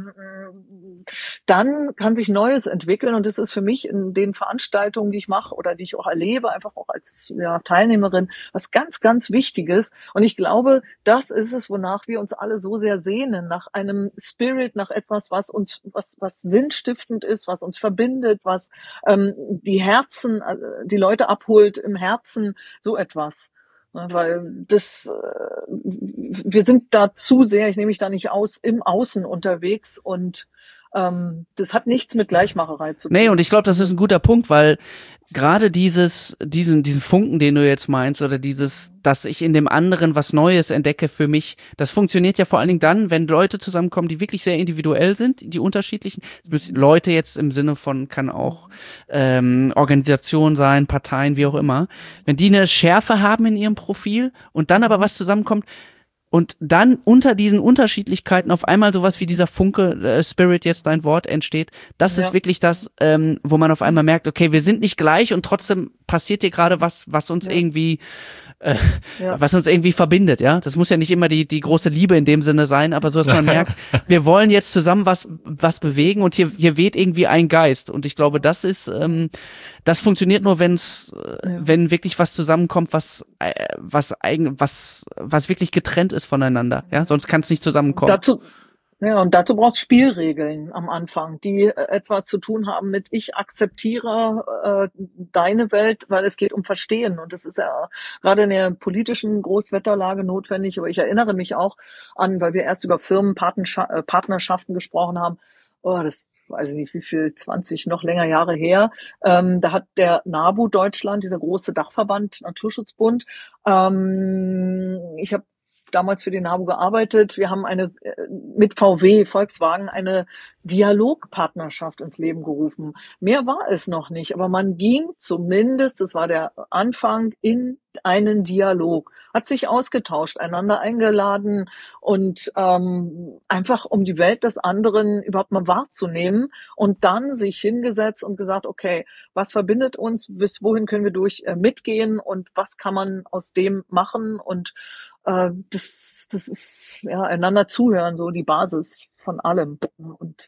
dann kann sich Neues entwickeln und das ist für mich in den Veranstaltungen, die ich mache oder die ich auch erlebe, einfach auch als ja, Teilnehmerin, was ganz, ganz Wichtiges. Und ich glaube, das ist es, wonach wir uns alle so sehr sehnen, nach einem Spirit, nach etwas, was uns, was, was sinnstiftend ist, was uns verbindet, was ähm, die Herzen, die Leute abholt im Herzen, so etwas. Weil das, äh, wir sind da zu sehr, ich nehme mich da nicht aus, im Außen unterwegs und ähm, das hat nichts mit Gleichmacherei zu tun. Nee, und ich glaube, das ist ein guter Punkt, weil gerade dieses, diesen, diesen Funken, den du jetzt meinst, oder dieses, dass ich in dem anderen was Neues entdecke für mich, das funktioniert ja vor allen Dingen dann, wenn Leute zusammenkommen, die wirklich sehr individuell sind, die unterschiedlichen Leute jetzt im Sinne von, kann auch ähm, Organisation sein, Parteien, wie auch immer, wenn die eine Schärfe haben in ihrem Profil und dann aber was zusammenkommt, und dann unter diesen Unterschiedlichkeiten auf einmal sowas wie dieser Funke, äh, Spirit, jetzt dein Wort, entsteht. Das ja. ist wirklich das, ähm, wo man auf einmal merkt, okay, wir sind nicht gleich und trotzdem passiert hier gerade was, was uns ja. irgendwie, äh, ja. was uns irgendwie verbindet, ja. Das muss ja nicht immer die die große Liebe in dem Sinne sein, aber so, dass man merkt, wir wollen jetzt zusammen was was bewegen und hier hier weht irgendwie ein Geist. Und ich glaube, das ist, ähm, das funktioniert nur, wenn's, ja. wenn wirklich was zusammenkommt, was äh, was eigen, was was wirklich getrennt ist voneinander, ja. Sonst kann es nicht zusammenkommen. Dazu Ja, und dazu brauchst du Spielregeln am Anfang, die äh, etwas zu tun haben mit ich akzeptiere äh, deine Welt, weil es geht um Verstehen. Und das ist ja gerade in der politischen Großwetterlage notwendig. Aber ich erinnere mich auch an, weil wir erst über Firmenpartnerschaften gesprochen haben, oh, das weiß ich nicht, wie viel, zwanzig, noch länger Jahre her. Ähm, da hat der NABU Deutschland, dieser große Dachverband Naturschutzbund, ähm, ich habe damals für den NABU gearbeitet. Wir haben eine mit V W, Volkswagen, eine Dialogpartnerschaft ins Leben gerufen. Mehr war es noch nicht, aber man ging zumindest, das war der Anfang, in einen Dialog, hat sich ausgetauscht, einander eingeladen und ähm, einfach um die Welt des anderen überhaupt mal wahrzunehmen und dann sich hingesetzt und gesagt, okay, was verbindet uns, bis wohin können wir durch äh, mitgehen und was kann man aus dem machen und äh, das, das ist ja einander zuhören, so die Basis von allem und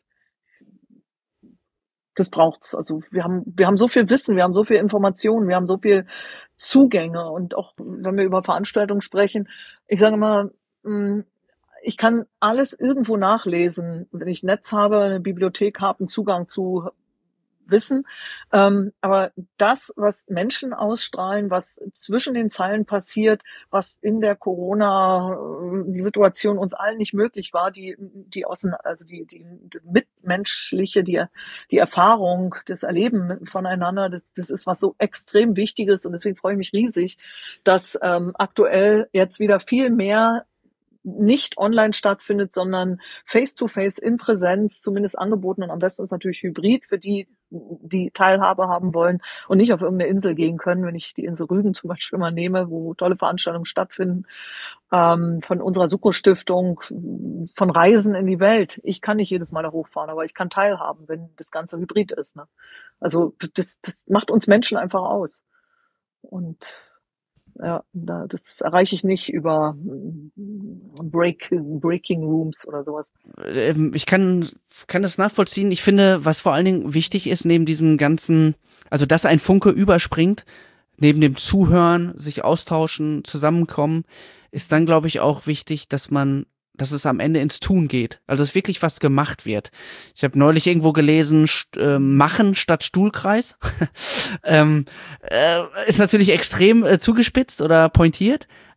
das braucht's. Also wir haben, wir haben so viel Wissen, wir haben so viel Informationen, wir haben so viel Zugänge und auch wenn wir über Veranstaltungen sprechen, ich sage immer, ich kann alles irgendwo nachlesen, wenn ich Netz habe, eine Bibliothek habe, einen Zugang zu Wissen. Ähm, aber das, was Menschen ausstrahlen, was zwischen den Zeilen passiert, was in der Corona-Situation uns allen nicht möglich war, die, die außen, also die, die, die mitmenschliche, die, die Erfahrung, das Erleben voneinander, das, das ist was so extrem Wichtiges und deswegen freue ich mich riesig, dass ähm, aktuell jetzt wieder viel mehr nicht online stattfindet, sondern face-to-face in Präsenz zumindest angeboten und am besten ist natürlich hybrid für die, die Teilhabe haben wollen und nicht auf irgendeine Insel gehen können, wenn ich die Insel Rügen zum Beispiel mal nehme, wo tolle Veranstaltungen stattfinden, ähm, von unserer Sukko-Stiftung, von Reisen in die Welt. Ich kann nicht jedes Mal da hochfahren, aber ich kann teilhaben, wenn das Ganze hybrid ist. Ne? Also das, das macht uns Menschen einfach aus. Und ja, das erreiche ich nicht über Break, Breaking Rooms oder sowas. Ich kann, kann das nachvollziehen. Ich finde, was vor allen Dingen wichtig ist, neben diesem ganzen, also dass ein Funke überspringt, neben dem Zuhören, sich austauschen, zusammenkommen, ist dann, glaube ich, auch wichtig, dass man dass es am Ende ins Tun geht. Also dass wirklich was gemacht wird. Ich habe neulich irgendwo gelesen, st- äh, machen statt Stuhlkreis. ähm, äh, ist natürlich extrem äh, zugespitzt oder pointiert,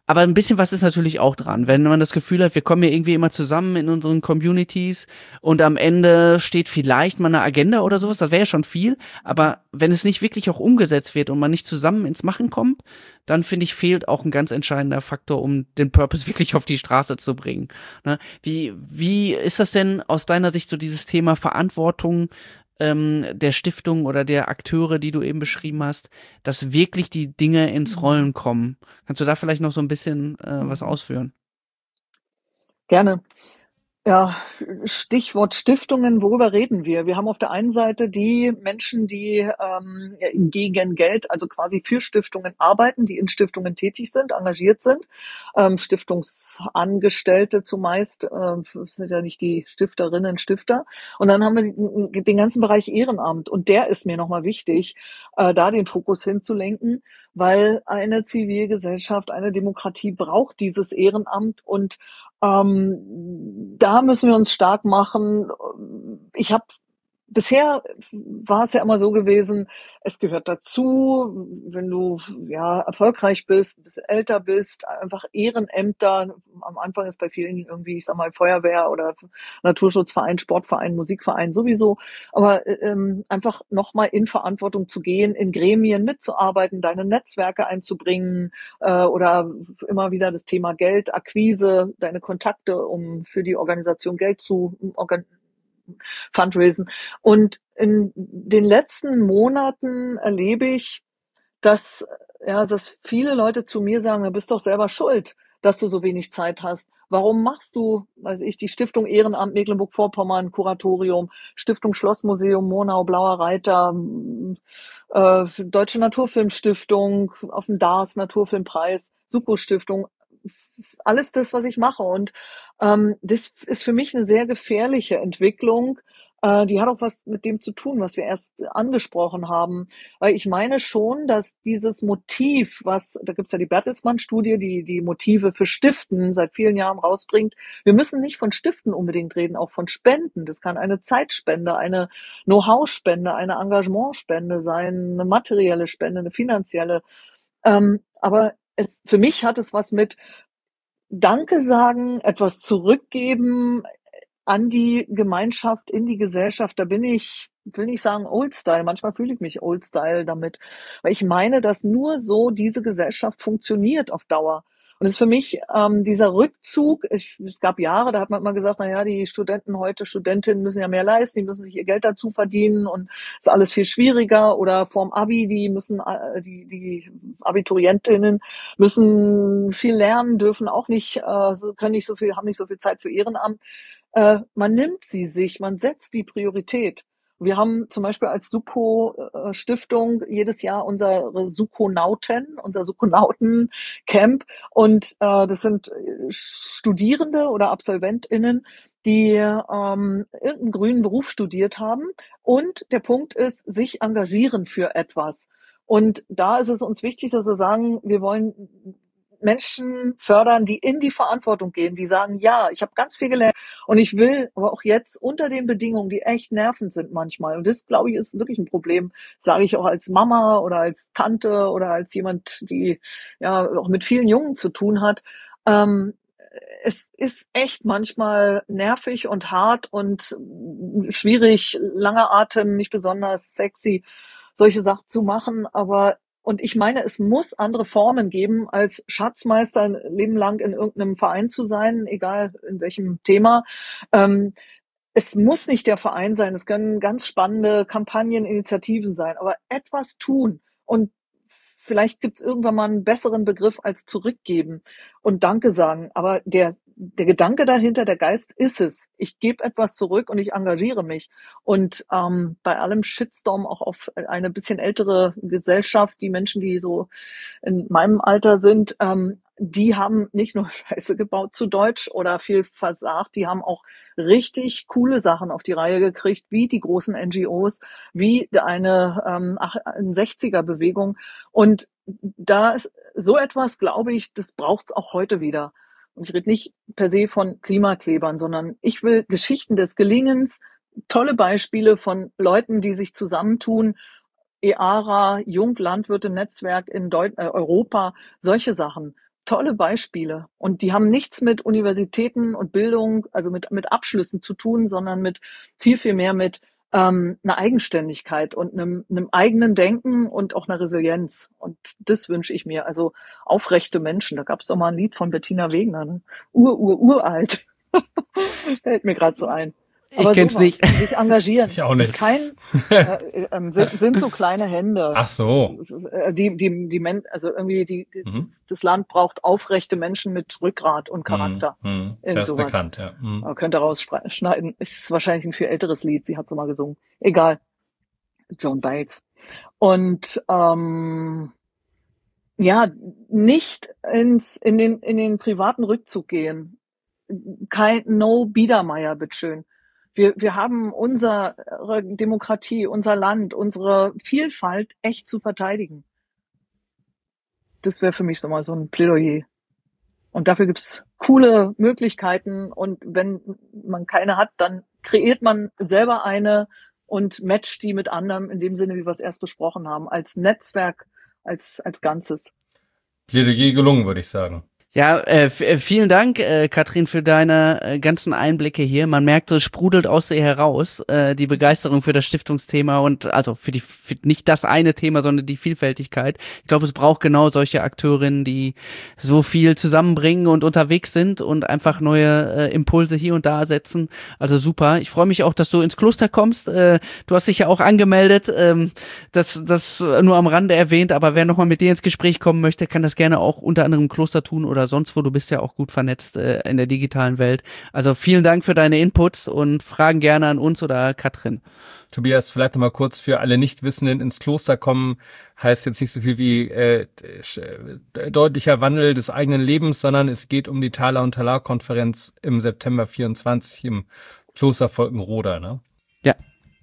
Aber ein bisschen was ist natürlich auch dran, wenn man das Gefühl hat, wir kommen hier irgendwie immer zusammen in unseren Communities und am Ende steht vielleicht mal eine Agenda oder sowas, das wäre ja schon viel, aber wenn es nicht wirklich auch umgesetzt wird und man nicht zusammen ins Machen kommt, dann finde ich, fehlt auch ein ganz entscheidender Faktor, um den Purpose wirklich auf die Straße zu bringen. Ne? Wie, wie ist das denn aus deiner Sicht so dieses Thema Verantwortung ähm, der Stiftung oder der Akteure, die du eben beschrieben hast, dass wirklich die Dinge ins Rollen kommen? Kannst du da vielleicht noch so ein bisschen äh, was ausführen? Gerne. Ja, Stichwort Stiftungen, worüber reden wir? Wir haben auf der einen Seite die Menschen, die ähm, gegen Geld, also quasi für Stiftungen arbeiten, die in Stiftungen tätig sind, engagiert sind, ähm, Stiftungsangestellte zumeist, äh, sind ja nicht die Stifterinnen, Stifter. Und dann haben wir den ganzen Bereich Ehrenamt und der ist mir nochmal wichtig, äh, da den Fokus hinzulenken, weil eine Zivilgesellschaft, eine Demokratie braucht dieses Ehrenamt und Ähm, da müssen wir uns stark machen. Ich habe bisher war es ja immer so gewesen, es gehört dazu, wenn du ja erfolgreich bist, ein bisschen älter bist, einfach Ehrenämter. Am Anfang ist bei vielen irgendwie, ich sag mal, Feuerwehr oder Naturschutzverein, Sportverein, Musikverein sowieso. Aber ähm, einfach nochmal in Verantwortung zu gehen, in Gremien mitzuarbeiten, deine Netzwerke einzubringen äh, oder immer wieder das Thema Geld, Akquise, deine Kontakte, um für die Organisation Geld zu organisieren. Fundraisen. Und in den letzten Monaten erlebe ich, dass, ja, dass viele Leute zu mir sagen, du bist doch selber schuld, dass du so wenig Zeit hast. Warum machst du, weiß ich, die Stiftung Ehrenamt Mecklenburg-Vorpommern, Kuratorium, Stiftung Schlossmuseum, Monau, Blauer Reiter, äh, Deutsche Naturfilmstiftung, auf dem D A S Naturfilmpreis, Suko-Stiftung, alles das, was ich mache. Und ähm, das ist für mich eine sehr gefährliche Entwicklung. Äh, die hat auch was mit dem zu tun, was wir erst angesprochen haben. Weil ich meine schon, dass dieses Motiv, was, da gibt's ja die Bertelsmann-Studie, die die Motive für Stiften seit vielen Jahren rausbringt. Wir müssen nicht von Stiften unbedingt reden, auch von Spenden. Das kann eine Zeitspende, eine Know-how-Spende, eine Engagementspende sein, eine materielle Spende, eine finanzielle. Ähm, aber es, für mich hat es was mit Danke sagen, etwas zurückgeben an die Gemeinschaft, in die Gesellschaft. Da bin ich, will nicht sagen Oldstyle, manchmal fühle ich mich Oldstyle damit, weil ich meine, dass nur so diese Gesellschaft funktioniert auf Dauer. Und es ist für mich ähm, dieser Rückzug, ich, es gab Jahre, da hat man immer gesagt, na ja, die Studenten heute, Studentinnen müssen ja mehr leisten, die müssen sich ihr Geld dazu verdienen und ist alles viel schwieriger. Oder vorm Abi, die müssen, äh, die, die Abiturientinnen müssen viel lernen, dürfen auch nicht, äh, können nicht so viel, haben nicht so viel Zeit für Ehrenamt. Äh, man nimmt sie sich, man setzt die Priorität. Wir haben zum Beispiel als Suko-Stiftung jedes Jahr unsere Sukonauten, unser Sukonauten-Camp. Und äh, das sind Studierende oder AbsolventInnen, die ähm, irgendeinen grünen Beruf studiert haben. Und der Punkt ist, sich engagieren für etwas. Und da ist es uns wichtig, dass wir sagen, wir wollen Menschen fördern, die in die Verantwortung gehen, die sagen, ja, ich habe ganz viel gelernt und ich will aber auch jetzt unter den Bedingungen, die echt nervend sind manchmal. Und das, glaube ich, ist wirklich ein Problem, sage ich auch als Mama oder als Tante oder als jemand, die ja auch mit vielen Jungen zu tun hat. Ähm, es ist echt manchmal nervig und hart und schwierig, langer Atem, nicht besonders sexy, solche Sachen zu machen, aber und ich meine, es muss andere Formen geben, als Schatzmeister ein Leben lang in irgendeinem Verein zu sein, egal in welchem Thema. Ähm, es muss nicht der Verein sein, es können ganz spannende Kampagnen, Initiativen sein, aber etwas tun und vielleicht gibt es irgendwann mal einen besseren Begriff als zurückgeben und Danke sagen. Aber der, der Gedanke dahinter, der Geist ist es. Ich gebe etwas zurück und ich engagiere mich. Und ähm, bei allem Shitstorm auch auf eine bisschen ältere Gesellschaft, die Menschen, die so in meinem Alter sind, ähm, die haben nicht nur Scheiße gebaut zu Deutsch oder viel versagt, die haben auch richtig coole Sachen auf die Reihe gekriegt, wie die großen N G Os, wie eine ähm, sechziger-Bewegung. Und da ist so etwas, glaube ich, das braucht's auch heute wieder. Und ich rede nicht per se von Klimaklebern, sondern ich will Geschichten des Gelingens, tolle Beispiele von Leuten, die sich zusammentun, E A R A, Junglandwirte-Netzwerk in Deut- äh, Europa, solche Sachen. tolle Beispiele. Und die haben nichts mit Universitäten und Bildung, also mit, mit Abschlüssen zu tun, sondern mit viel, viel mehr mit ähm, einer Eigenständigkeit und einem, einem eigenen Denken und auch einer Resilienz. Und das wünsche ich mir. Also aufrechte Menschen. Da gab es auch mal ein Lied von Bettina Wegner, ne? Ur, ur, uralt. Fällt mir gerade so ein. Aber ich kenn's sowas, nicht. Sich engagieren. Ich auch nicht. Kein, äh, äh, sind, sind so kleine Hände. Ach so. Die, die, die Men also irgendwie die, die mhm. das, das Land braucht aufrechte Menschen mit Rückgrat und Charakter. Mhm. Das ist sowas. Bekannt, ja. Mhm. Man könnte rausschneiden. Ist wahrscheinlich ein viel älteres Lied. Sie hat so mal gesungen. Egal. Joan Baez. Und ähm, ja, nicht ins in den in den privaten Rückzug gehen. Kein No Biedermeier, bitteschön. Wir, wir haben unsere Demokratie, unser Land, unsere Vielfalt echt zu verteidigen. Das wäre für mich so mal so ein Plädoyer. Und dafür gibt's coole Möglichkeiten. Und wenn man keine hat, dann kreiert man selber eine und matcht die mit anderen, in dem Sinne, wie wir es erst besprochen haben, als Netzwerk, als, als Ganzes. Plädoyer gelungen, würde ich sagen. Ja, äh, f- vielen Dank, äh, Katrin, für deine äh, ganzen Einblicke hier. Man merkt, so sprudelt aus dir heraus äh, die Begeisterung für das Stiftungsthema und also für die für nicht das eine Thema, sondern die Vielfältigkeit. Ich glaube, es braucht genau solche Akteurinnen, die so viel zusammenbringen und unterwegs sind und einfach neue äh, Impulse hier und da setzen. Also super. Ich freue mich auch, dass du ins Kloster kommst. Äh, du hast dich ja auch angemeldet. Ähm, das das nur am Rande erwähnt, aber wer nochmal mit dir ins Gespräch kommen möchte, kann das gerne auch unter anderem im Kloster tun oder sonst wo, du bist ja auch gut vernetzt äh, in der digitalen Welt. Also vielen Dank für deine Inputs und Fragen gerne an uns oder Katrin. Tobias, vielleicht nochmal kurz für alle Nichtwissenden, ins Kloster kommen heißt jetzt nicht so viel wie äh, deutlicher Wandel des eigenen Lebens, sondern es geht um die Thaler und Talar Konferenz im September vierundzwanzig im Kloster Volkenroda, ne? Ja.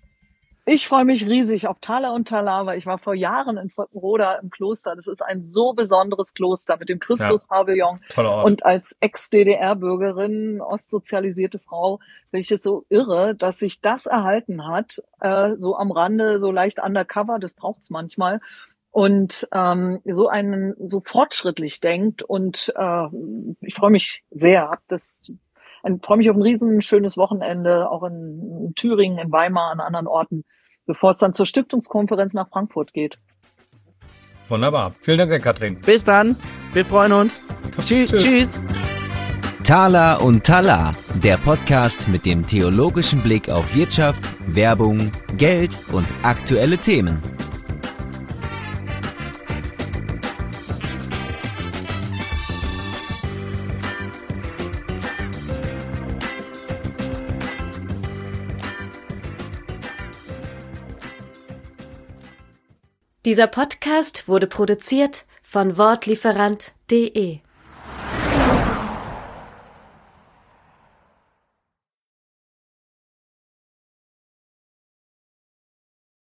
Ich freue mich riesig auf Thaler und Talar, weil ich war vor Jahren in Volkenroda im Kloster. Das ist ein so besonderes Kloster mit dem Christus-Pavillon. Ja, toller Ort. Und als Ex-D D R-Bürgerin, ostsozialisierte Frau, bin ich es so irre, dass sich das erhalten hat, äh, so am Rande, so leicht undercover, das braucht's manchmal. Und ähm, so einen so fortschrittlich denkt. Und äh, ich freue mich sehr, hab das Ich freue mich auf ein riesen schönes Wochenende, auch in, in Thüringen, in Weimar, an anderen Orten, bevor es dann zur Stiftungskonferenz nach Frankfurt geht. Wunderbar. Vielen Dank, Katrin. Bis dann. Wir freuen uns. Tschüss. Tschüss. Thaler und Talar, der Podcast mit dem theologischen Blick auf Wirtschaft, Werbung, Geld und aktuelle Themen. Dieser Podcast wurde produziert von wortlieferant punkt de.